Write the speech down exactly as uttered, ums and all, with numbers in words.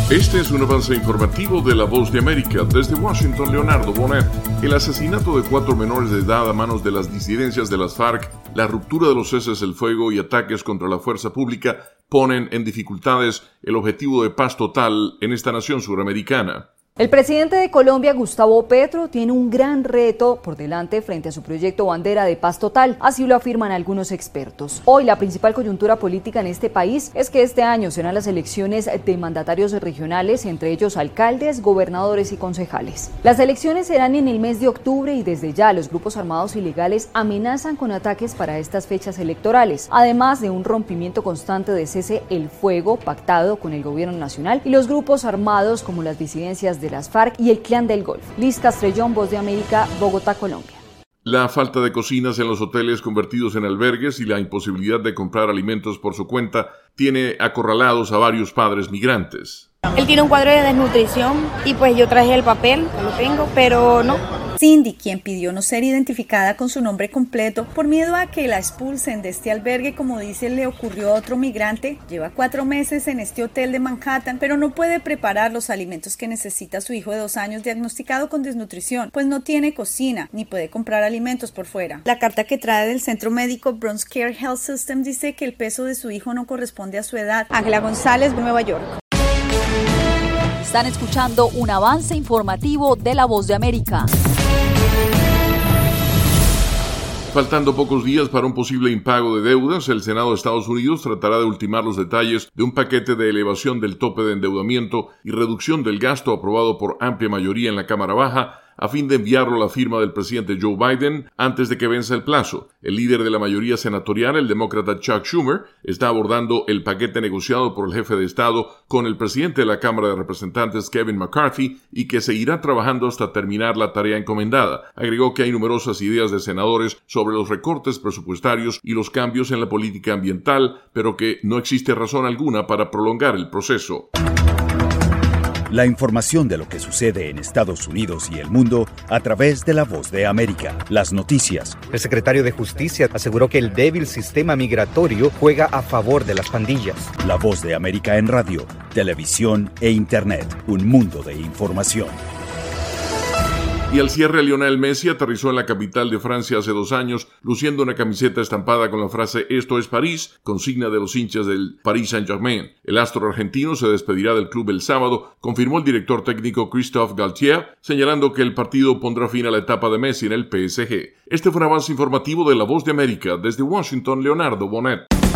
Este es un avance informativo de La Voz de América. Desde Washington, Leonardo Bonet. El asesinato de cuatro menores de edad a manos de las disidencias de las FARC, la ruptura de los ceses del fuego y ataques contra la fuerza pública ponen en dificultades el objetivo de paz total en esta nación suramericana. El presidente de Colombia, Gustavo Petro, tiene un gran reto por delante frente a su proyecto bandera de paz total, así lo afirman algunos expertos. Hoy la principal coyuntura política en este país es que este año serán las elecciones de mandatarios regionales, entre ellos alcaldes, gobernadores y concejales. Las elecciones serán en el mes de octubre y desde ya los grupos armados ilegales amenazan con ataques para estas fechas electorales, además de un rompimiento constante de cese el fuego pactado con el gobierno nacional y los grupos armados como las disidencias de las FARC y el Clan del Golfo. Liz Castrellón, Voz de América, Bogotá, Colombia. La falta de cocinas en los hoteles convertidos en albergues y la imposibilidad de comprar alimentos por su cuenta tiene acorralados a varios padres migrantes. Él tiene un cuadro de desnutrición y pues yo traje el papel, lo tengo, pero no. Cindy, quien pidió no ser identificada con su nombre completo por miedo a que la expulsen de este albergue, como dice le ocurrió a otro migrante, lleva cuatro meses en este hotel de Manhattan, pero no puede preparar los alimentos que necesita su hijo de dos años diagnosticado con desnutrición, pues no tiene cocina ni puede comprar alimentos por fuera. La carta que trae del centro médico Bronx Care Health System dice que el peso de su hijo no corresponde a su edad. Ángela González, de Nueva York. Están escuchando un avance informativo de La Voz de América. Faltando pocos días para un posible impago de deudas, el Senado de Estados Unidos tratará de ultimar los detalles de un paquete de elevación del tope de endeudamiento y reducción del gasto aprobado por amplia mayoría en la Cámara Baja, a fin de enviarlo a la firma del presidente Joe Biden antes de que venza el plazo. El líder de la mayoría senatorial, el demócrata Chuck Schumer, está abordando el paquete negociado por el jefe de Estado con el presidente de la Cámara de Representantes, Kevin McCarthy, y que seguirá trabajando hasta terminar la tarea encomendada. Agregó que hay numerosas ideas de senadores sobre los recortes presupuestarios y los cambios en la política ambiental, pero que no existe razón alguna para prolongar el proceso. La información de lo que sucede en Estados Unidos y el mundo a través de La Voz de América. Las noticias. El secretario de Justicia aseguró que el débil sistema migratorio juega a favor de las pandillas. La Voz de América en radio, televisión e Internet. Un mundo de información. Y al cierre, Lionel Messi aterrizó en la capital de Francia hace dos años, luciendo una camiseta estampada con la frase «Esto es París», consigna de los hinchas del Paris Saint-Germain. El astro argentino se despedirá del club el sábado, confirmó el director técnico Christophe Galtier, señalando que el partido pondrá fin a la etapa de Messi en el P S G. Este fue un avance informativo de La Voz de América. Desde Washington, Leonardo Bonet.